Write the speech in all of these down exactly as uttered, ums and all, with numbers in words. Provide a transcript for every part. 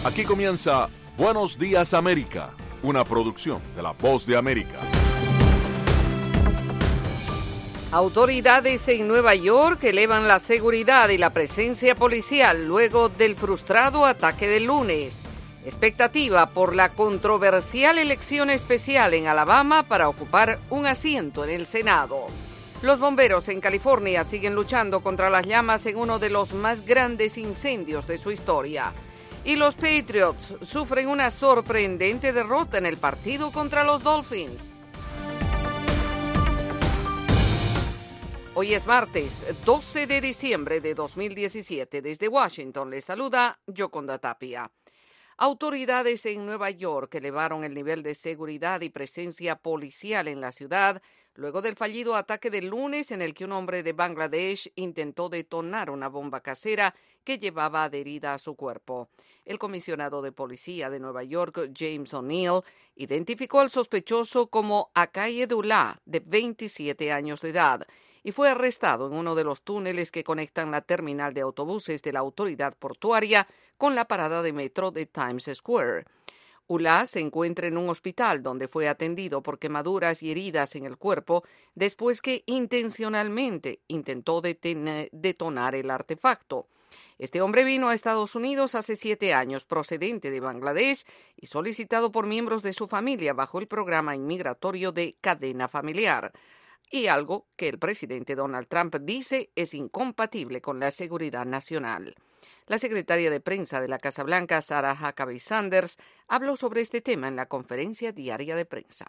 Aquí comienza Buenos Días América, una producción de La Voz de América. Autoridades en Nueva York elevan la seguridad y la presencia policial luego del frustrado ataque del lunes. Expectativa por la controversial elección especial en Alabama para ocupar un asiento en el Senado. Los bomberos en California siguen luchando contra las llamas en uno de los más grandes incendios de su historia. Y los Patriots sufren una sorprendente derrota en el partido contra los Dolphins. Hoy es martes, doce de diciembre de dos mil diecisiete. Desde Washington les saluda Yoconda Tapia. Autoridades en Nueva York elevaron el nivel de seguridad y presencia policial en la ciudad luego del fallido ataque del lunes en el que un hombre de Bangladesh intentó detonar una bomba casera que llevaba adherida a su cuerpo. El comisionado de policía de Nueva York, James O'Neill, identificó al sospechoso como Akayedullah, de veintisiete años de edad, y fue arrestado en uno de los túneles que conectan la terminal de autobuses de la autoridad portuaria con la parada de metro de Times Square. Ullah se encuentra en un hospital donde fue atendido por quemaduras y heridas en el cuerpo después que intencionalmente intentó deten- detonar el artefacto. Este hombre vino a Estados Unidos hace siete años, procedente de Bangladesh y solicitado por miembros de su familia bajo el programa inmigratorio de cadena familiar. Y algo que el presidente Donald Trump dice es incompatible con la seguridad nacional. La secretaria de prensa de la Casa Blanca, Sarah Huckabee Sanders, habló sobre este tema en la conferencia diaria de prensa.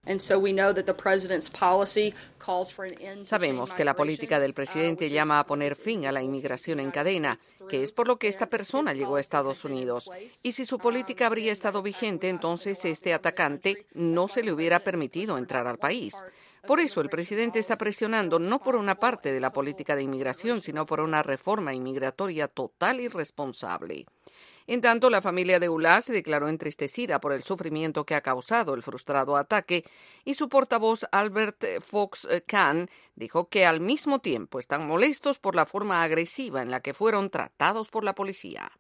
Sabemos que la política del presidente llama a poner fin a la inmigración en cadena, que es por lo que esta persona llegó a Estados Unidos. Y si su política habría estado vigente, entonces este atacante no se le hubiera permitido entrar al país. Por eso el presidente está presionando no por una parte de la política de inmigración, sino por una reforma inmigratoria total y responsable. En tanto, la familia de Ullah se declaró entristecida por el sufrimiento que ha causado el frustrado ataque y su portavoz Albert Fox Khan dijo que al mismo tiempo están molestos por la forma agresiva en la que fueron tratados por la policía.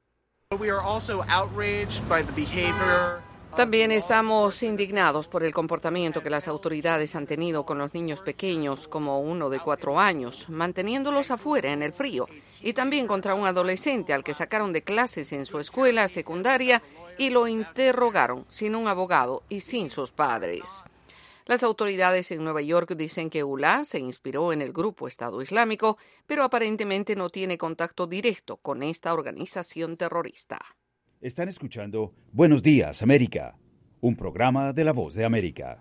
We are also outraged by the behavior. También estamos indignados por el comportamiento que las autoridades han tenido con los niños pequeños, como uno de cuatro años, manteniéndolos afuera en el frío, y también contra un adolescente al que sacaron de clases en su escuela secundaria y lo interrogaron sin un abogado y sin sus padres. Las autoridades en Nueva York dicen que Ullah se inspiró en el grupo Estado Islámico, pero aparentemente no tiene contacto directo con esta organización terrorista. Están escuchando Buenos Días, América, un programa de La Voz de América.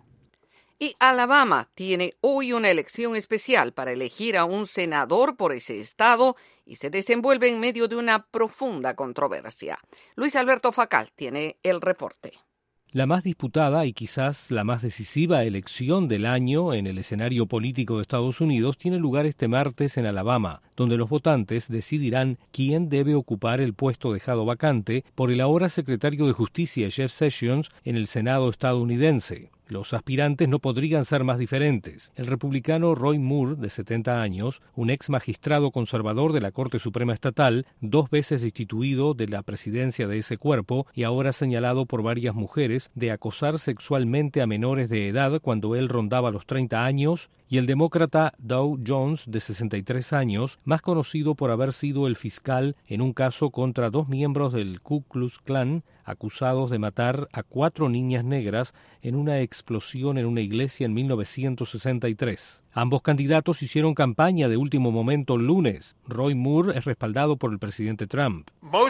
Y Alabama tiene hoy una elección especial para elegir a un senador por ese estado y se desenvuelve en medio de una profunda controversia. Luis Alberto Facal tiene el reporte. La más disputada y quizás la más decisiva elección del año en el escenario político de Estados Unidos tiene lugar este martes en Alabama, donde los votantes decidirán quién debe ocupar el puesto dejado vacante por el ahora secretario de Justicia Jeff Sessions en el Senado estadounidense. Los aspirantes no podrían ser más diferentes. El republicano Roy Moore, de setenta años, un ex magistrado conservador de la Corte Suprema Estatal, dos veces destituido de la presidencia de ese cuerpo y ahora señalado por varias mujeres de acosar sexualmente a menores de edad cuando él rondaba los treinta años, y el demócrata Dow Jones, de sesenta y tres años, más conocido por haber sido el fiscal en un caso contra dos miembros del Ku Klux Klan, acusados de matar a cuatro niñas negras en una explosión en una iglesia en mil novecientos sesenta y tres. Ambos candidatos hicieron campaña de último momento el lunes. Roy Moore es respaldado por el presidente Trump.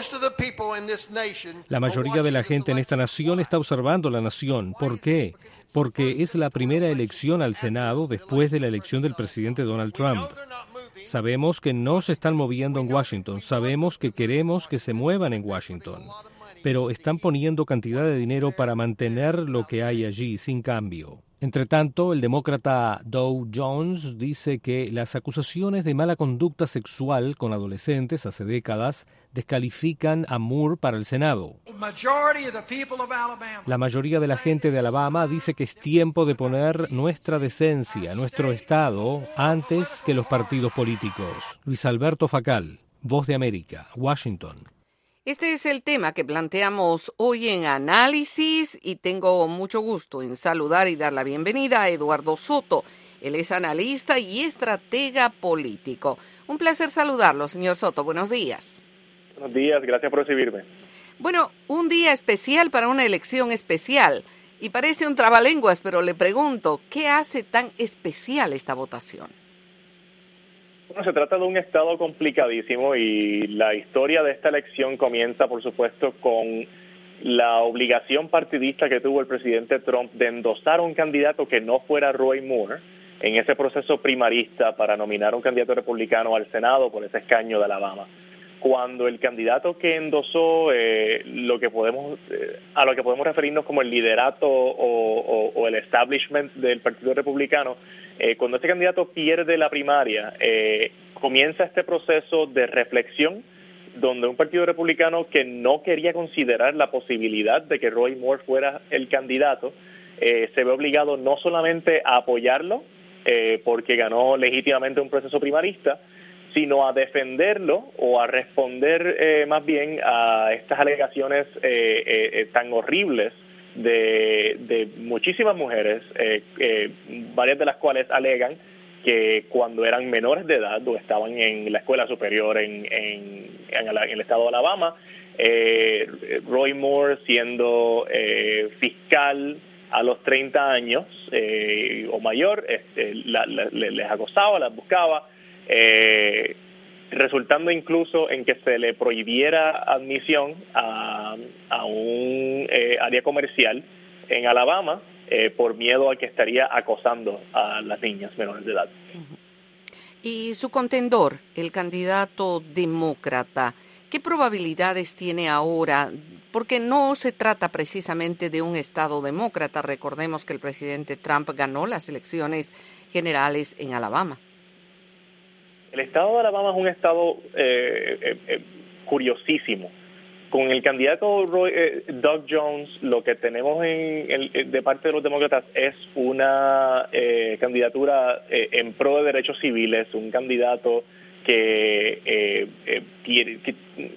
La mayoría de la gente en esta nación está observando la nación. ¿Por qué? Porque es la primera elección al Senado después de la elección del presidente Donald Trump. Sabemos que no se están moviendo en Washington. Sabemos que queremos que se muevan en Washington. Pero están poniendo cantidad de dinero para mantener lo que hay allí sin cambio. Entre tanto, el demócrata Dow Jones dice que las acusaciones de mala conducta sexual con adolescentes hace décadas descalifican a Moore para el Senado. La mayoría de la gente de Alabama dice que es tiempo de poner nuestra decencia, nuestro Estado, antes que los partidos políticos. Luis Alberto Facal, Voz de América, Washington. Este es el tema que planteamos hoy en Análisis y tengo mucho gusto en saludar y dar la bienvenida a Eduardo Soto. Él es analista y estratega político. Un placer saludarlo, señor Soto. Buenos días. Buenos días, gracias por recibirme. Bueno, un día especial para una elección especial. Y parece un trabalenguas, pero le pregunto, ¿qué hace tan especial esta votación? Bueno, se trata de un estado complicadísimo y la historia de esta elección comienza, por supuesto, con la obligación partidista que tuvo el presidente Trump de endosar a un candidato que no fuera Roy Moore en ese proceso primarista para nominar a un candidato republicano al Senado por ese escaño de Alabama. Cuando el candidato que endosó eh, lo que podemos eh, a lo que podemos referirnos como el liderato o, o, o el establishment del Partido Republicano, eh, cuando ese candidato pierde la primaria, eh, comienza este proceso de reflexión donde un Partido Republicano que no quería considerar la posibilidad de que Roy Moore fuera el candidato, eh, se ve obligado no solamente a apoyarlo, eh, porque ganó legítimamente un proceso primarista, sino a defenderlo o a responder eh, más bien a estas alegaciones eh, eh, tan horribles de, de muchísimas mujeres, eh, eh, varias de las cuales alegan que cuando eran menores de edad o estaban en la escuela superior en, en, en, el, en el estado de Alabama, eh, Roy Moore siendo eh, fiscal a los treinta años eh, o mayor, este, la, la, les acosaba, las buscaba, Eh, resultando incluso en que se le prohibiera admisión a, a un eh, área comercial en Alabama eh, por miedo a que estaría acosando a las niñas menores de edad. Y su contendor, el candidato demócrata, ¿qué probabilidades tiene ahora? Porque no se trata precisamente de un estado demócrata. Recordemos que el presidente Trump ganó las elecciones generales en Alabama. El estado de Alabama es un estado eh, eh, eh, curiosísimo. Con el candidato Roy, eh, Doug Jones, lo que tenemos en, en, de parte de los demócratas es una eh, candidatura eh, en pro de derechos civiles, un candidato que, eh, eh, tiene, que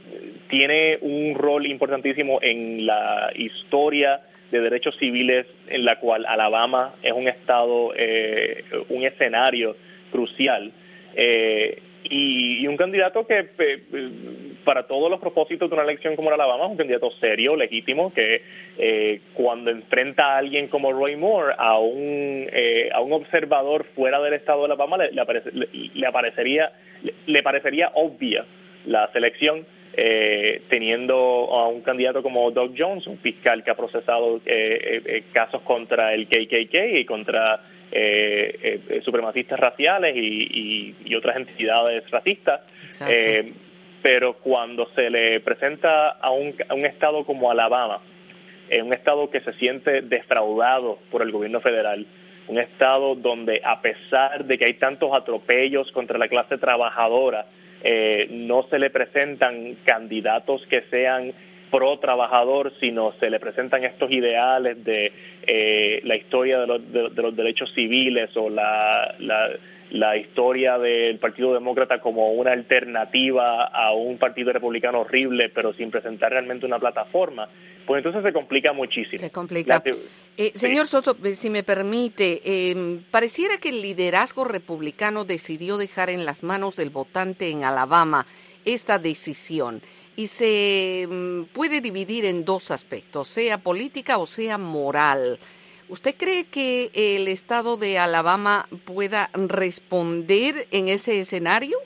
tiene un rol importantísimo en la historia de derechos civiles, en la cual Alabama es un estado, eh, un escenario crucial. Eh, y, y un candidato que eh, para todos los propósitos de una elección como la Alabama es un candidato serio, legítimo, que eh, cuando enfrenta a alguien como Roy Moore, a un eh, a un observador fuera del estado de Alabama, le, le, aparece, le, le aparecería le, le parecería obvia la selección, eh, teniendo a un candidato como Doug Jones, un fiscal que ha procesado eh, eh, casos contra el K K K y contra Eh, eh, supremacistas raciales y, y, y otras entidades racistas, eh, pero cuando se le presenta a un, a un estado como Alabama, eh, un estado que se siente defraudado por el gobierno federal, un estado donde a pesar de que hay tantos atropellos contra la clase trabajadora, eh, no se le presentan candidatos que sean pro trabajador, sino se le presentan estos ideales de eh, la historia de los, de, de los derechos civiles o la, la, la historia del Partido Demócrata como una alternativa a un Partido Republicano horrible, pero sin presentar realmente una plataforma, pues entonces se complica muchísimo. Se complica. La, eh, señor sí. Soto, si me permite, eh, pareciera que el liderazgo republicano decidió dejar en las manos del votante en Alabama esta decisión. Y se puede dividir en dos aspectos, sea política o sea moral. ¿Usted cree que el estado de Alabama pueda responder en ese escenario?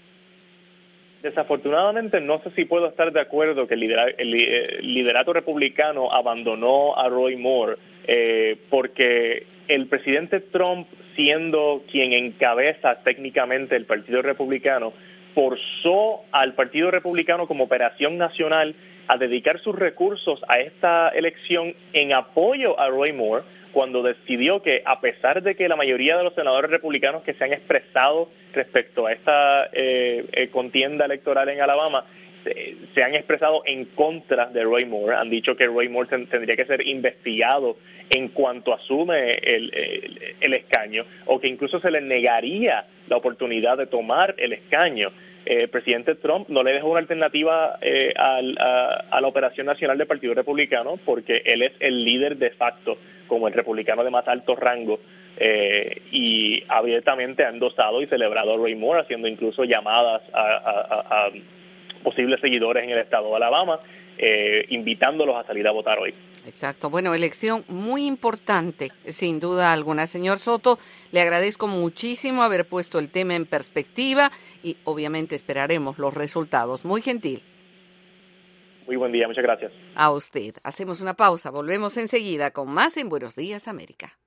Desafortunadamente no sé si puedo estar de acuerdo que el, lidera- el liderato republicano abandonó a Roy Moore, eh, porque el presidente Trump, siendo quien encabeza técnicamente el Partido Republicano, forzó al Partido Republicano como operación nacional a dedicar sus recursos a esta elección en apoyo a Roy Moore, cuando decidió que, a pesar de que la mayoría de los senadores republicanos que se han expresado respecto a esta eh, eh, contienda electoral en Alabama se, se han expresado en contra de Roy Moore, han dicho que Roy Moore ten, tendría que ser investigado en cuanto asume el, el, el escaño, o que incluso se le negaría la oportunidad de tomar el escaño. Eh, el presidente Trump no le dejó una alternativa eh, al, a, a la operación nacional del Partido Republicano, porque él es el líder de facto como el republicano de más alto rango, eh, y abiertamente ha endosado y celebrado a Roy Moore, haciendo incluso llamadas a, a, a posibles seguidores en el estado de Alabama, eh, invitándolos a salir a votar hoy. Exacto. Bueno, elección muy importante, sin duda alguna. Señor Soto, le agradezco muchísimo haber puesto el tema en perspectiva y obviamente esperaremos los resultados. Muy gentil. Muy buen día, muchas gracias. A usted. Hacemos una pausa, volvemos enseguida con más en Buenos Días, América.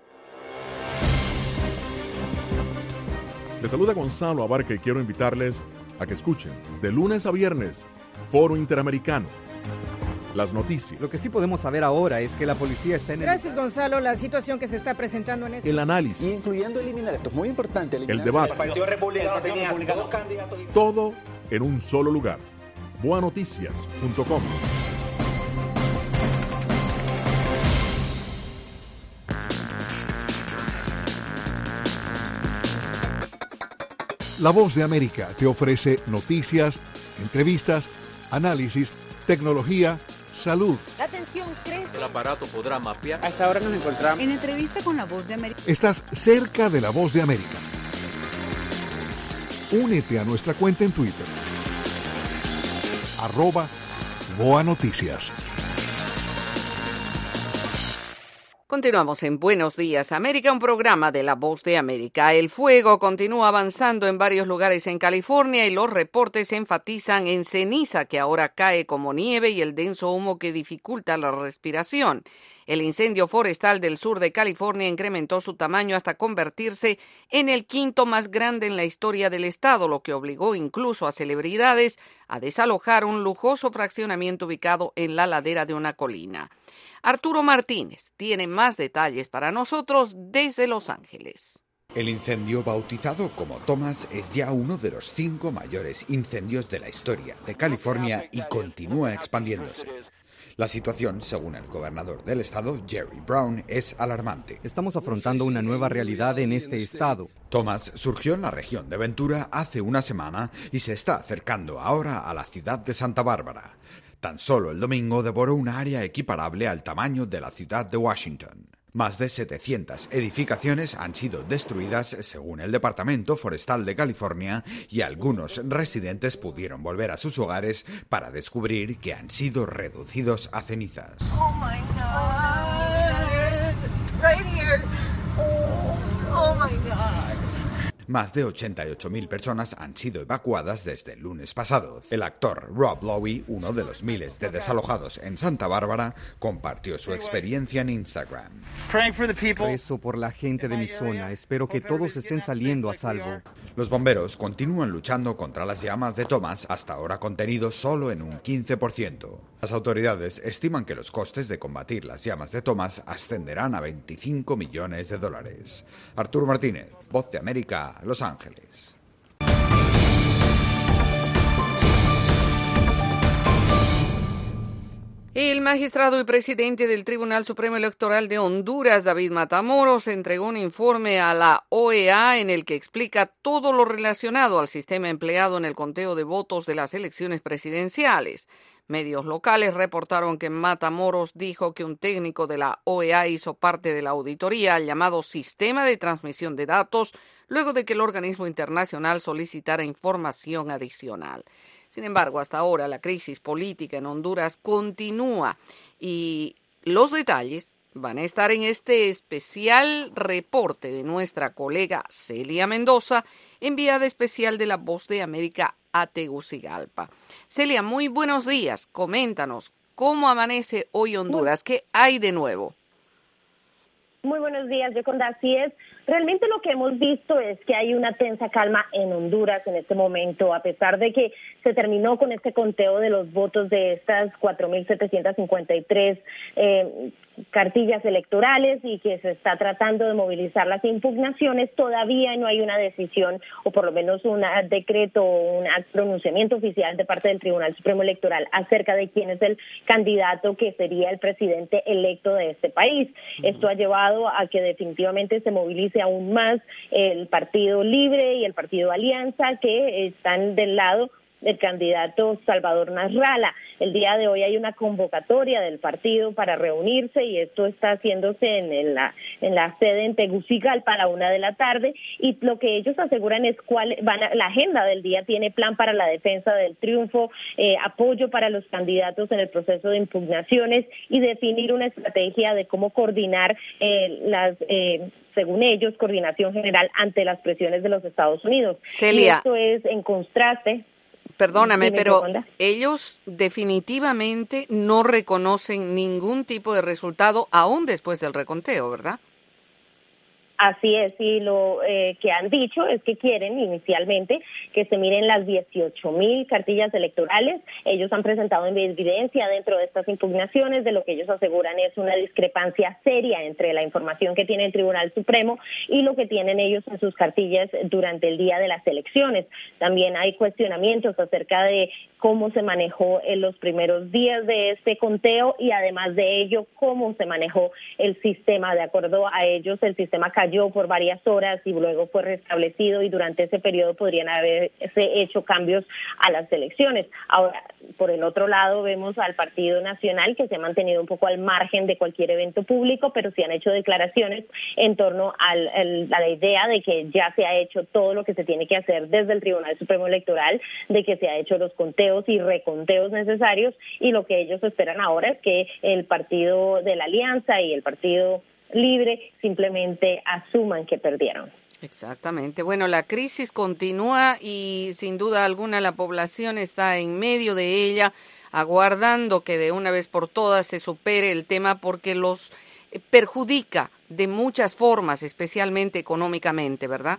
Les saluda Gonzalo Abarca y quiero invitarles a que escuchen de lunes a viernes Foro Interamericano. Las noticias. Lo que sí podemos saber ahora es que la policía está en el... Gracias, Gonzalo. La situación que se está presentando en este... El análisis. Incluyendo eliminar, esto es muy importante. El debate. El Partido Republicano tenía dos candidatos. Todo en un solo lugar. boa noticias punto com. La Voz de América te ofrece noticias, entrevistas, análisis, tecnología, salud. La atención crece. El aparato podrá mapear. Hasta ahora nos encontramos En entrevista con La Voz de América. Estás cerca de La Voz de América. Únete a nuestra cuenta en Twitter. Arroba Boa Noticias. Continuamos en Buenos Días, América, un programa de La Voz de América. El fuego continúa avanzando en varios lugares en California y los reportes enfatizan en ceniza que ahora cae como nieve y el denso humo que dificulta la respiración. El incendio forestal del sur de California incrementó su tamaño hasta convertirse en el quinto más grande en la historia del estado, lo que obligó incluso a celebridades a desalojar un lujoso fraccionamiento ubicado en la ladera de una colina. Arturo Martínez tiene más detalles para nosotros desde Los Ángeles. El incendio bautizado como Thomas es ya uno de los cinco mayores incendios de la historia de California y continúa expandiéndose. La situación, según el gobernador del estado, Jerry Brown, es alarmante. Estamos afrontando una nueva realidad en este estado. Thomas surgió en la región de Ventura hace una semana y se está acercando ahora a la ciudad de Santa Bárbara. Tan solo el domingo devoró un área equiparable al tamaño de la ciudad de Washington. Más de setecientas edificaciones han sido destruidas según el Departamento Forestal de California y algunos residentes pudieron volver a sus hogares para descubrir que han sido reducidos a cenizas. Oh my God. Right here. Oh my God. Más de ochenta y ocho mil personas han sido evacuadas desde el lunes pasado. El actor Rob Lowe, uno de los miles de desalojados en Santa Bárbara, compartió su experiencia en Instagram. Rezo por la gente de mi zona. Espero que todos estén saliendo a salvo. Los bomberos continúan luchando contra las llamas de Thomas, hasta ahora contenido solo en un quince por ciento. Las autoridades estiman que los costes de combatir las llamas de Thomas ascenderán a veinticinco millones de dólares. Arturo Martínez, Voz de América, Los Ángeles. El magistrado y presidente del Tribunal Supremo Electoral de Honduras, David Matamoros, entregó un informe a la O E A en el que explica todo lo relacionado al sistema empleado en el conteo de votos de las elecciones presidenciales. Medios locales reportaron que Matamoros dijo que un técnico de la O E A hizo parte de la auditoría al llamado Sistema de Transmisión de Datos, luego de que el organismo internacional solicitara información adicional. Sin embargo, hasta ahora la crisis política en Honduras continúa y los detalles van a estar en este especial reporte de nuestra colega Celia Mendoza, enviada especial de La Voz de América a Tegucigalpa. Celia, muy buenos días. Coméntanos, ¿cómo amanece hoy Honduras? ¿Qué hay de nuevo? Muy buenos días, Yoconda. Así es. Realmente lo que hemos visto es que hay una tensa calma en Honduras en este momento, a pesar de que se terminó con este conteo de los votos de estas cuatro mil setecientos cincuenta y tres eh, cartillas electorales y que se está tratando de movilizar las impugnaciones. Todavía no hay una decisión o por lo menos un decreto o un pronunciamiento oficial de parte del Tribunal Supremo Electoral acerca de quién es el candidato que sería el presidente electo de este país. Uh-huh. Esto ha llevado a que definitivamente se movilice aún más el Partido Libre y el Partido Alianza, que están del lado del candidato Salvador Nasralla. El día de hoy hay una convocatoria del partido para reunirse y esto está haciéndose en, en, la, en la sede en Tegucigalpa a la una de la tarde, y lo que ellos aseguran es cuál van a, la agenda del día tiene plan para la defensa del triunfo, eh, apoyo para los candidatos en el proceso de impugnaciones y definir una estrategia de cómo coordinar eh, las eh, según ellos, coordinación general ante las presiones de los Estados Unidos. Celia, y esto es en contraste. Perdóname, pero ellos definitivamente no reconocen ningún tipo de resultado aún después del reconteo, ¿verdad? Así es, y lo eh, que han dicho es que quieren inicialmente que se miren las dieciocho mil cartillas electorales. Ellos han presentado evidencia dentro de estas impugnaciones de lo que ellos aseguran es una discrepancia seria entre la información que tiene el Tribunal Supremo y lo que tienen ellos en sus cartillas durante el día de las elecciones. También hay cuestionamientos acerca de cómo se manejó en los primeros días de este conteo y además de ello, cómo se manejó el sistema. De acuerdo a ellos, el sistema cayó por varias horas y luego fue restablecido y durante ese periodo podrían haberse hecho cambios a las elecciones. Ahora, por el otro lado, vemos al Partido Nacional que se ha mantenido un poco al margen de cualquier evento público, pero sí han hecho declaraciones en torno al, al, a la idea de que ya se ha hecho todo lo que se tiene que hacer desde el Tribunal Supremo Electoral, de que se ha hecho los conteos y reconteos necesarios, y lo que ellos esperan ahora es que el Partido de la Alianza y el Partido Libre simplemente asuman que perdieron. Exactamente. Bueno, la crisis continúa y sin duda alguna la población está en medio de ella, aguardando que de una vez por todas se supere el tema porque los perjudica de muchas formas, especialmente económicamente, ¿verdad?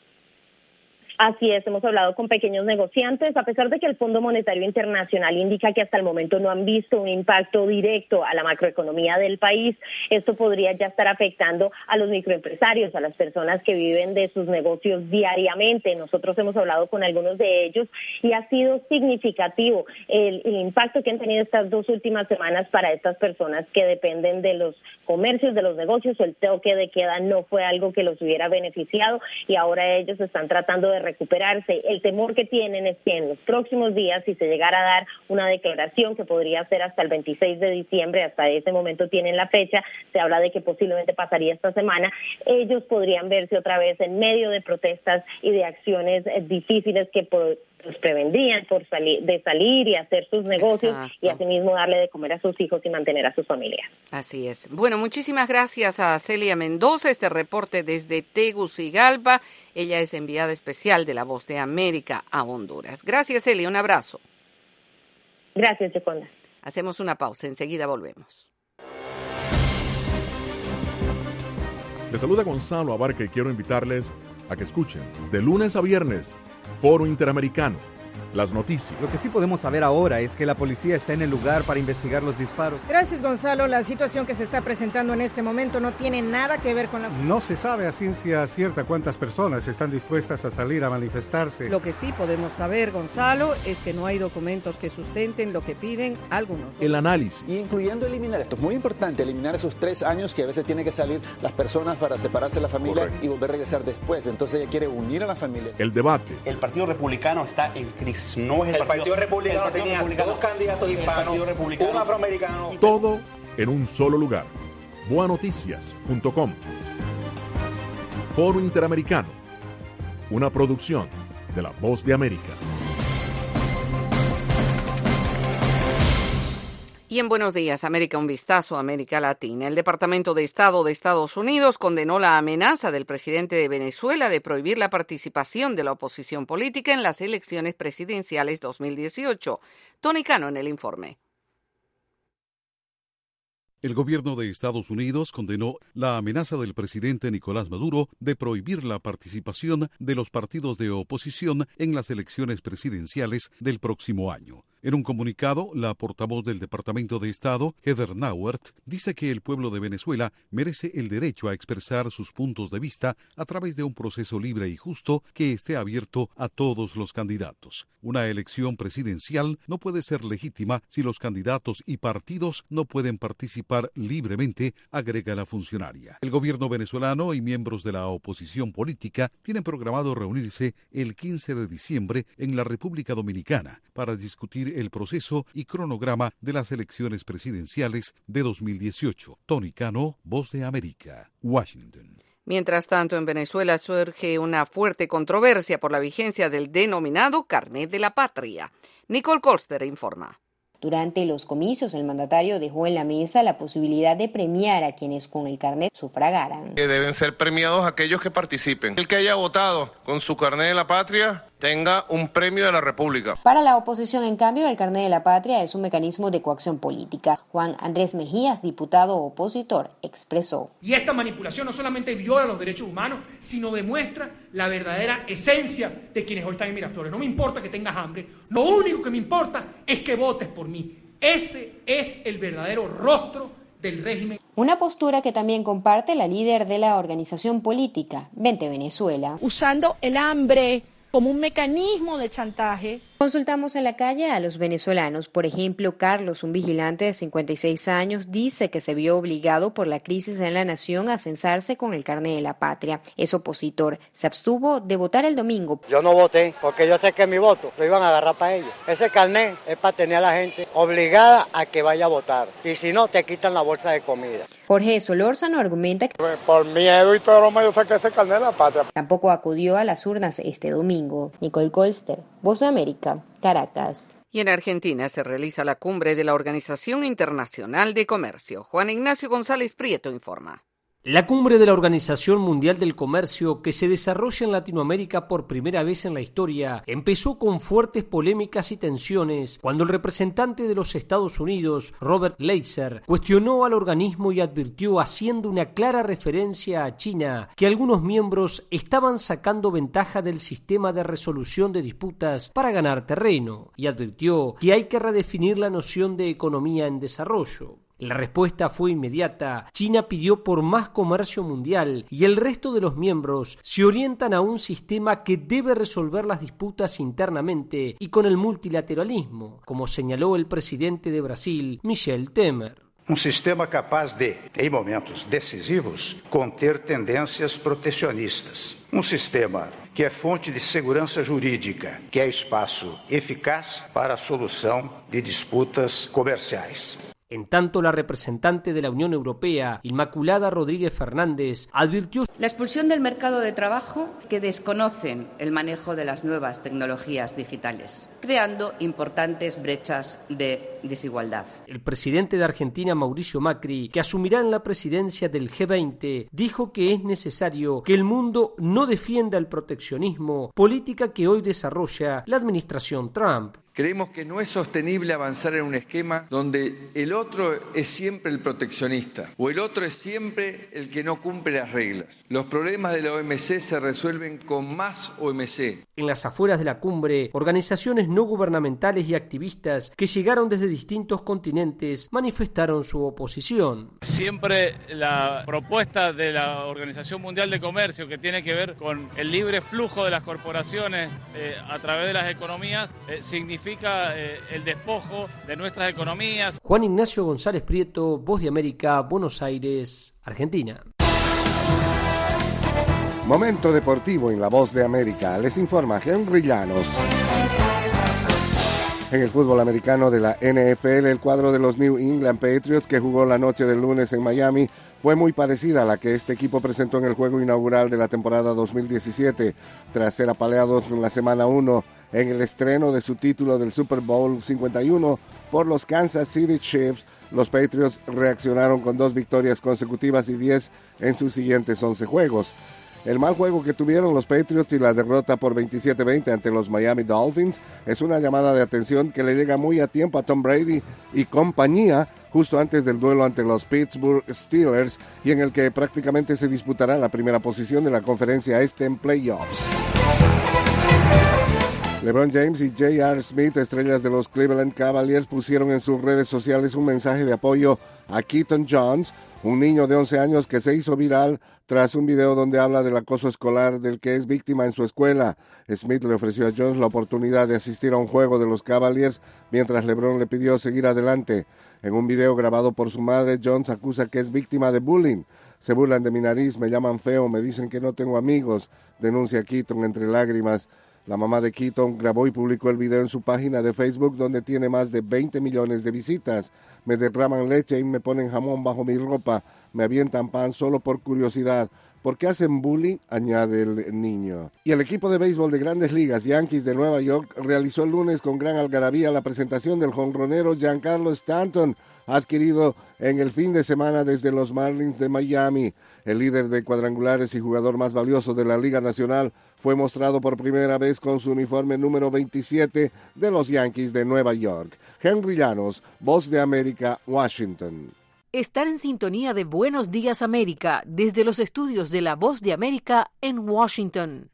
Así es, hemos hablado con pequeños negociantes, a pesar de que el Fondo Monetario Internacional indica que hasta el momento no han visto un impacto directo a la macroeconomía del país. Esto podría ya estar afectando a los microempresarios, a las personas que viven de sus negocios diariamente. Nosotros hemos hablado con algunos de ellos y ha sido significativo el, el impacto que han tenido estas dos últimas semanas para estas personas que dependen de los comercios, de los negocios. El toque de queda no fue algo que los hubiera beneficiado y ahora ellos están tratando de recuperarse. El temor que tienen es que en los próximos días, si se llegara a dar una declaración que podría ser hasta el veintiséis de diciembre, hasta ese momento tienen la fecha, se habla de que posiblemente pasaría esta semana, ellos podrían verse otra vez en medio de protestas y de acciones eh, difíciles que por los prevendrían por salir de salir y hacer sus negocios. Exacto. Y asimismo darle de comer a sus hijos y mantener a sus familias. Así es. Bueno, muchísimas gracias a Celia Mendoza, este reporte desde Tegucigalpa. Ella es enviada especial de La Voz de América a Honduras. Gracias, Celia, un abrazo. Gracias, Yoconda. Hacemos una pausa, enseguida volvemos. Les saluda Gonzalo Abarca y quiero invitarles a que escuchen de lunes a viernes Foro Interamericano, las noticias. Lo que sí podemos saber ahora es que la policía está en el lugar para investigar los disparos. Gracias, Gonzalo. La situación que se está presentando en este momento no tiene nada que ver con la... No se sabe a ciencia cierta cuántas personas están dispuestas a salir a manifestarse. Lo que sí podemos saber, Gonzalo, es que no hay documentos que sustenten lo que piden algunos. El análisis. Y incluyendo eliminar, esto es muy importante, eliminar esos tres años que a veces tienen que salir las personas para separarse de la familia. Correcto. Y volver a regresar después. Entonces ella quiere unir a la familia. El debate. El Partido Republicano está en crisis. No es el, el Partido, partido Republicano el partido tenía republicano, dos candidatos hispanos, un afroamericano. Todo en un solo lugar. boa noticias punto com. Foro Interamericano. Una producción de La Voz de América. Y en Buenos Días, América, un vistazo a América Latina. El Departamento de Estado de Estados Unidos condenó la amenaza del presidente de Venezuela de prohibir la participación de la oposición política en las elecciones presidenciales dos mil dieciocho. Tony Cano en el informe. El gobierno de Estados Unidos condenó la amenaza del presidente Nicolás Maduro de prohibir la participación de los partidos de oposición en las elecciones presidenciales del próximo año. En un comunicado, la portavoz del Departamento de Estado, Heather Nauert, dice que el pueblo de Venezuela merece el derecho a expresar sus puntos de vista a través de un proceso libre y justo que esté abierto a todos los candidatos. Una elección presidencial no puede ser legítima si los candidatos y partidos no pueden participar libremente, agrega la funcionaria. El gobierno venezolano y miembros de la oposición política tienen programado reunirse el quince de diciembre en la República Dominicana para discutir el proceso y cronograma de las elecciones presidenciales de dos mil dieciocho. Tony Cano, Voz de América, Washington. Mientras tanto, en Venezuela surge una fuerte controversia por la vigencia del denominado Carnet de la Patria. Nicole Colster informa. Durante los comicios, el mandatario dejó en la mesa la posibilidad de premiar a quienes con el carnet sufragaran. Deben ser premiados aquellos que participen. El que haya votado con su carnet de la patria tenga un premio de la República. Para la oposición, en cambio, el carnet de la patria es un mecanismo de coacción política. Juan Andrés Mejías, diputado opositor, expresó. Y esta manipulación no solamente viola los derechos humanos, sino demuestra la verdadera esencia de quienes hoy están en Miraflores. No me importa que tengas hambre, lo único que me importa es que votes por mí. Ese es el verdadero rostro del régimen. Una postura que también comparte la líder de la organización política, Vente Venezuela. Usando el hambre como un mecanismo de chantaje. Consultamos en la calle a los venezolanos. Por ejemplo, Carlos, un vigilante de cincuenta y seis años, dice que se vio obligado por la crisis en la nación a censarse con el carnet de la patria. Es opositor. Se abstuvo de votar el domingo. Yo no voté porque yo sé que mi voto lo iban a agarrar para ellos. Ese carnet es para tener a la gente obligada a que vaya a votar. Y si no, te quitan la bolsa de comida. Jorge Solórzano argumenta que por miedo y todo lo yo saqué ese carnet de la patria. Tampoco acudió a las urnas este domingo. Nicole Colster, Voz de América, Caracas. Y en Argentina se realiza la cumbre de la Organización Internacional de Comercio. Juan Ignacio González Prieto informa. La cumbre de la Organización Mundial del Comercio, que se desarrolla en Latinoamérica por primera vez en la historia, empezó con fuertes polémicas y tensiones cuando el representante de los Estados Unidos, Robert Lighthizer, cuestionó al organismo y advirtió, haciendo una clara referencia a China, que algunos miembros estaban sacando ventaja del sistema de resolución de disputas para ganar terreno, y advirtió que hay que redefinir la noción de economía en desarrollo. La respuesta fue inmediata. China pidió por más comercio mundial y el resto de los miembros se orientan a un sistema que debe resolver las disputas internamente y con el multilateralismo, como señaló el presidente de Brasil, Michel Temer. Um sistema capaz de, em momentos decisivos, conter tendências protecionistas. Um sistema que é fonte de segurança jurídica, que é espaço eficaz para a solução de disputas comerciais. En tanto, la representante de la Unión Europea, Inmaculada Rodríguez Fernández, advirtió la expulsión del mercado de trabajo que desconocen el manejo de las nuevas tecnologías digitales, creando importantes brechas de desigualdad. El presidente de Argentina, Mauricio Macri, que asumirá en la presidencia del G veinte, dijo que es necesario que el mundo no defienda el proteccionismo, política que hoy desarrolla la administración Trump. Creemos que no es sostenible avanzar en un esquema donde el otro es siempre el proteccionista o el otro es siempre el que no cumple las reglas. Los problemas de la O M C se resuelven con más O M C. En las afueras de la cumbre, organizaciones no gubernamentales y activistas que llegaron desde distintos continentes manifestaron su oposición. Siempre la propuesta de la Organización Mundial de Comercio, que tiene que ver con el libre flujo de las corporaciones eh, a través de las economías, eh, significa Eh, el despojo de nuestras economías. Juan Ignacio González Prieto, Voz de América, Buenos Aires, Argentina. Momento deportivo en La Voz de América. Les informa Henry Llanos. En el fútbol americano de la N F L, el cuadro de los New England Patriots, que jugó la noche del lunes en Miami, fue muy parecida a la que este equipo presentó en el juego inaugural de la temporada dos mil diecisiete, tras ser apaleados en la semana uno en el estreno de su título del Super Bowl cincuenta y uno por los Kansas City Chiefs. Los Patriots reaccionaron con dos victorias consecutivas y diez en sus siguientes once juegos. El mal juego que tuvieron los Patriots y la derrota por veintisiete veinte ante los Miami Dolphins es una llamada de atención que le llega muy a tiempo a Tom Brady y compañía justo antes del duelo ante los Pittsburgh Steelers, y en el que prácticamente se disputará la primera posición de la conferencia este en playoffs. LeBron James y J R. Smith, estrellas de los Cleveland Cavaliers, pusieron en sus redes sociales un mensaje de apoyo a Keaton Jones, un niño de once años que se hizo viral tras un video donde habla del acoso escolar del que es víctima en su escuela. Smith le ofreció a Jones la oportunidad de asistir a un juego de los Cavaliers, mientras LeBron le pidió seguir adelante. En un video grabado por su madre, Jones acusa que es víctima de bullying. Se burlan de mi nariz, me llaman feo, me dicen que no tengo amigos, denuncia Keaton entre lágrimas. La mamá de Keaton grabó y publicó el video en su página de Facebook, donde tiene más de veinte millones de visitas. Me derraman leche y me ponen jamón bajo mi ropa. Me avientan pan solo por curiosidad. ¿Por qué hacen bullying?, añade el niño. Y el equipo de béisbol de Grandes Ligas, Yankees de Nueva York, realizó el lunes con gran algarabía la presentación del jonronero Giancarlo Stanton, adquirido en el fin de semana desde los Marlins de Miami. El líder de cuadrangulares y jugador más valioso de la Liga Nacional fue mostrado por primera vez con su uniforme número veintisiete de los Yankees de Nueva York. Henry Llanos, Voz de América, Washington. Están en sintonía de Buenos Días América desde los estudios de La Voz de América en Washington.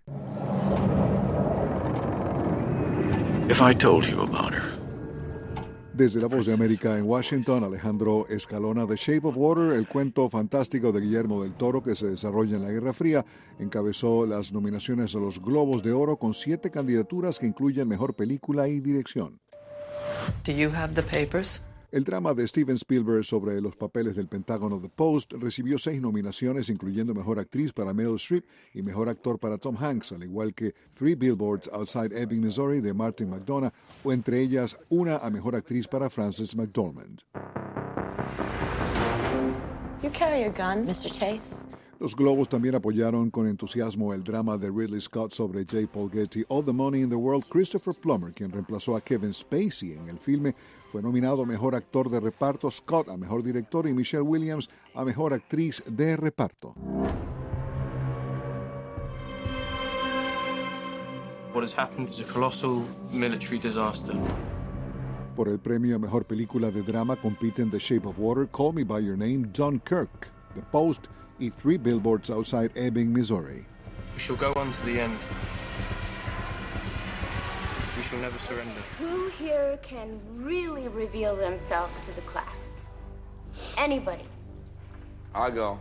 If I told you about her. Desde La Voz de América en Washington, Alejandro Escalona. The Shape of Water, el cuento fantástico de Guillermo del Toro que se desarrolla en la Guerra Fría, encabezó las nominaciones a los Globos de Oro con siete candidaturas que incluyen mejor película y dirección. Do you have the papers? El drama de Steven Spielberg sobre los papeles del Pentágono The Post recibió seis nominaciones, incluyendo Mejor Actriz para Meryl Streep y Mejor Actor para Tom Hanks, al igual que Three Billboards Outside Ebbing, Missouri de Martin McDonagh, o entre ellas una a Mejor Actriz para Frances McDormand. You carry a gun, mister Chase? Los Globos también apoyaron con entusiasmo el drama de Ridley Scott sobre J. Paul Getty, All the Money in the World. Christopher Plummer, quien reemplazó a Kevin Spacey en el filme, fue nominado a Mejor Actor de Reparto, Scott a Mejor Director y Michelle Williams a Mejor Actriz de Reparto. What has happened is a colossal military disaster. Por el premio a Mejor Película de Drama compiten The Shape of Water, Call Me by Your Name, Dunkirk, The Post y Three Billboards Outside Ebbing, Missouri. We shall go on to the end. We shall never surrender. Who here can really reveal themselves to the class? Anybody? I go.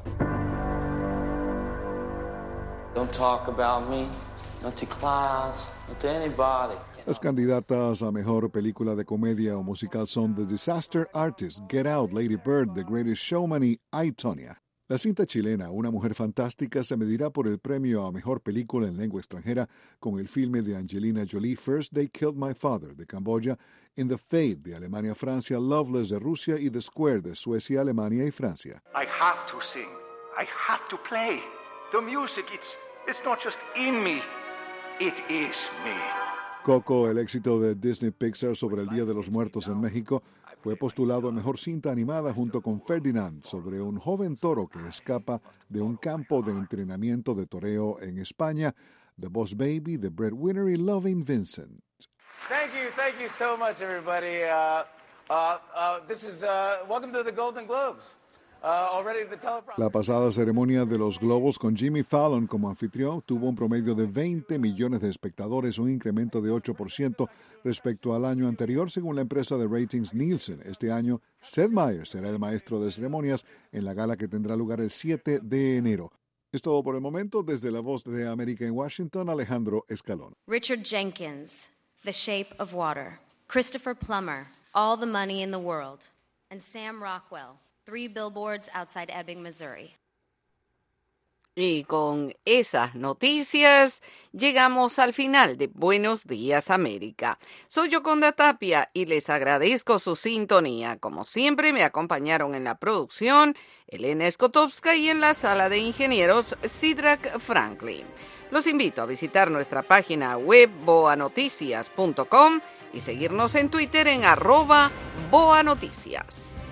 Don't talk about me, not to class, not to anybody. Las candidatas a Mejor Película de Comedia o Musical son The Disaster Artist, Get Out, Lady Bird, The Greatest Showman y I, Tonya. La cinta chilena Una Mujer Fantástica se medirá por el premio a Mejor Película en Lengua Extranjera con el filme de Angelina Jolie, First They Killed My Father, de Camboya, In the Fade, de Alemania-Francia, Loveless, de Rusia, y The Square, de Suecia, Alemania y Francia. I have to sing. I have to play. The music, it's, it's not just in me. It is me. Coco, el éxito de Disney Pixar sobre el Día de los Muertos en México, fue postulado a Mejor Cinta Animada junto con Ferdinand, sobre un joven toro que escapa de un campo de entrenamiento de toreo en España, The Boss Baby, The Breadwinner y Loving Vincent. Thank you, thank you so much, everybody. Uh, uh, uh, this is, uh, welcome to the Golden Globes. Uh, already the teleprom- La pasada ceremonia de los Globos con Jimmy Fallon como anfitrión tuvo un promedio de veinte millones de espectadores, un incremento de ocho por ciento respecto al año anterior, según la empresa de ratings Nielsen. Este año, Seth Meyers será el maestro de ceremonias en la gala que tendrá lugar el siete de enero. Es todo por el momento. Desde La Voz de América en Washington, Alejandro Escalón. Richard Jenkins, The Shape of Water. Christopher Plummer, All the Money in the World. And Sam Rockwell, Three Billboards Outside Ebbing, Missouri. Y con esas noticias llegamos al final de Buenos Días América. Soy Yoconda Tapia y les agradezco su sintonía. Como siempre me acompañaron en la producción Elena Skotowska y en la sala de ingenieros Sidrak Franklin. Los invito a visitar nuestra página web boa noticias punto com y seguirnos en Twitter en arroba boanoticias.